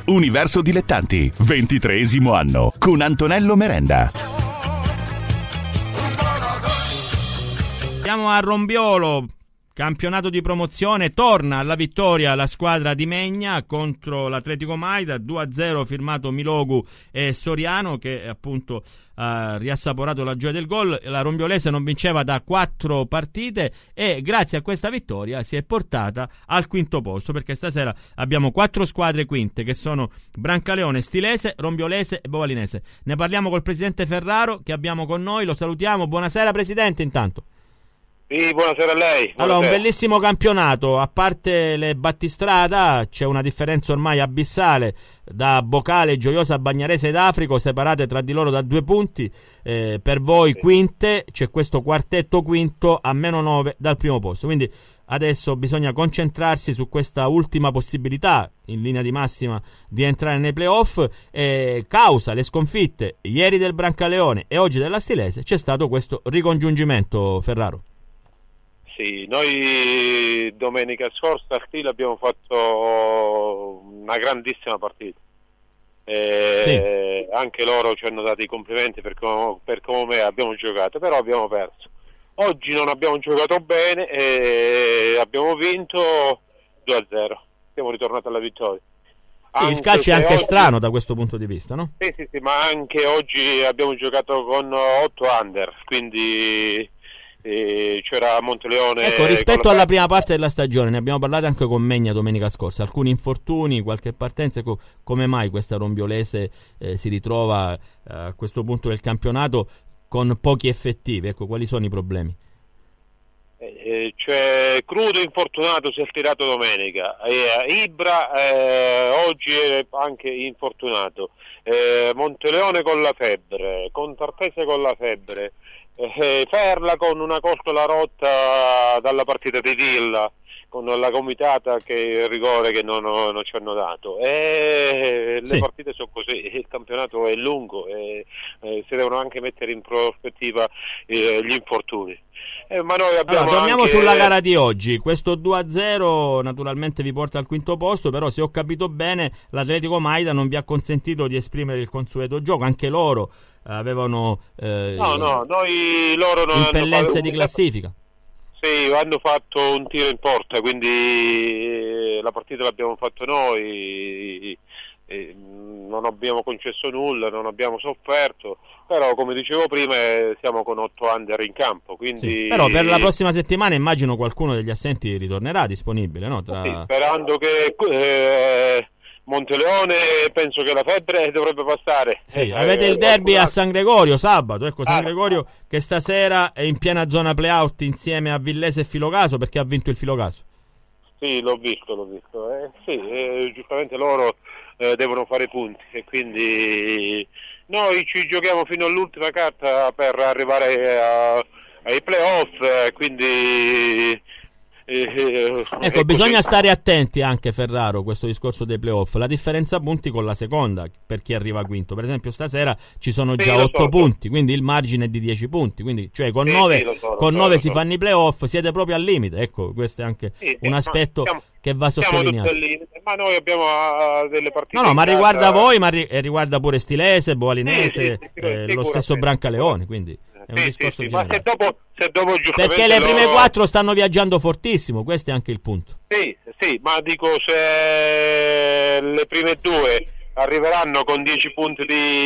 Universo Dilettanti, 23° anno, con Antonello Merenda. Siamo a Rombiolo, campionato di promozione, torna alla vittoria la squadra di Megna contro l'Atletico Maida, 2-0 firmato Milogu e Soriano, che appunto ha riassaporato la gioia del gol. La rombiolese non vinceva da 4 partite e grazie a questa vittoria si è portata al quinto posto, perché stasera abbiamo 4 squadre quinte, che sono Brancaleone, Stilese, Rombiolese e Bovalinese. Ne parliamo col presidente Ferraro, che abbiamo con noi, lo salutiamo. Buonasera presidente intanto. Sì, buonasera a lei. Buonasera. Allora, un bellissimo campionato, a parte le battistrada c'è una differenza ormai abissale da Bocale, Gioiosa, Bagnarese ed Africo, separate tra di loro da 2 punti. Per voi quinte, c'è questo quartetto quinto a -9 dal primo posto, quindi adesso bisogna concentrarsi su questa ultima possibilità in linea di massima di entrare nei playoff. Causa le sconfitte ieri del Brancaleone e oggi della Stilese, c'è stato questo ricongiungimento, Ferraro. Sì, noi domenica scorsa a Stile abbiamo fatto una grandissima partita. Sì. Anche loro ci hanno dato i complimenti per come abbiamo giocato, però abbiamo perso. Oggi non abbiamo giocato bene e abbiamo vinto 2-0. Siamo ritornati alla vittoria. Sì, il calcio è anche strano da questo punto di vista, no? Sì, ma anche oggi abbiamo giocato con 8 under, quindi c'era Monteleone. Ecco, rispetto alla prima parte della stagione, ne abbiamo parlato anche con Megna domenica scorsa, alcuni infortuni, qualche partenza. Ecco, come mai questa rombiolese si ritrova a questo punto del campionato con pochi effettivi? Ecco, quali sono i problemi? C'è Crudo infortunato, si è tirato domenica, Ibra oggi è anche infortunato, Monteleone con la febbre, Contartese con la febbre, Ferla con una costola rotta dalla partita di Dilla, con la gomitata, che il rigore che non ci hanno dato. Le partite sono così, il campionato è lungo e si devono anche mettere in prospettiva gli infortuni. Ma noi abbiamo torniamo anche sulla gara di oggi. Questo 2-0 naturalmente vi porta al quinto posto, però se ho capito bene l'Atletico Maida non vi ha consentito di esprimere il consueto gioco. Anche loro avevano loro non impellenze di classifica. Sì, hanno fatto un tiro in porta, quindi la partita l'abbiamo fatto noi, non abbiamo concesso nulla, non abbiamo sofferto, però come dicevo prima siamo con 8 under in campo, quindi... Sì, però per la prossima settimana immagino qualcuno degli assenti ritornerà disponibile, no? Sì, sperando che Monteleone, penso che la febbre dovrebbe passare. Sì, avete il derby a San Gregorio sabato, ecco, San Gregorio che stasera è in piena zona play-out insieme a Villese e Filocaso, perché ha vinto il Filocaso. Sì, l'ho visto. Giustamente loro devono fare punti e quindi noi ci giochiamo fino all'ultima carta per arrivare ai playoff, quindi ecco, bisogna stare attenti anche, Ferraro, questo discorso dei playoff, la differenza punti con la seconda per chi arriva quinto. Per esempio stasera ci sono già 8 punti, quindi il margine è di 10 punti, quindi cioè con 9 si fanno i playoff, siete proprio al limite. Ecco, questo è anche un aspetto che va sottolineato. Ma noi abbiamo delle partite ma riguarda voi, ma riguarda pure Stilese, Bovalinese, lo stesso Brancaleone, quindi è un discorso generale. Ma se dopo perché le prime 4 stanno viaggiando fortissimo, questo è anche il punto. Sì, ma dico, se le prime 2 arriveranno con 10 punti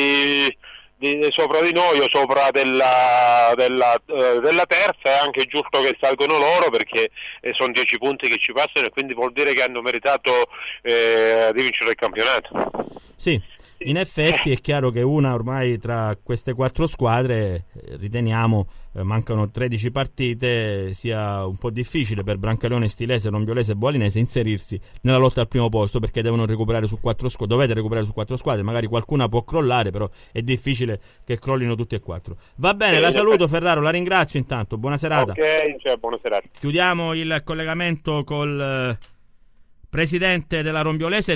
di sopra di noi o sopra della terza, è anche giusto che salgono loro, perché sono 10 punti che ci passano e quindi vuol dire che hanno meritato di vincere il campionato. Sì. In effetti è chiaro che una ormai tra queste 4 squadre, riteniamo, mancano 13 partite, sia un po' difficile per Brancaleone, Stilese, Rombiolese e Bovalinese inserirsi nella lotta al primo posto, perché devono recuperare su 4 squadre, dovete recuperare su 4 squadre, magari qualcuna può crollare, però è difficile che crollino tutte e 4. Va bene, la saluto Ferraro, la ringrazio intanto, buona serata. Ok, buona serata. Chiudiamo il collegamento col presidente della Rombiolese.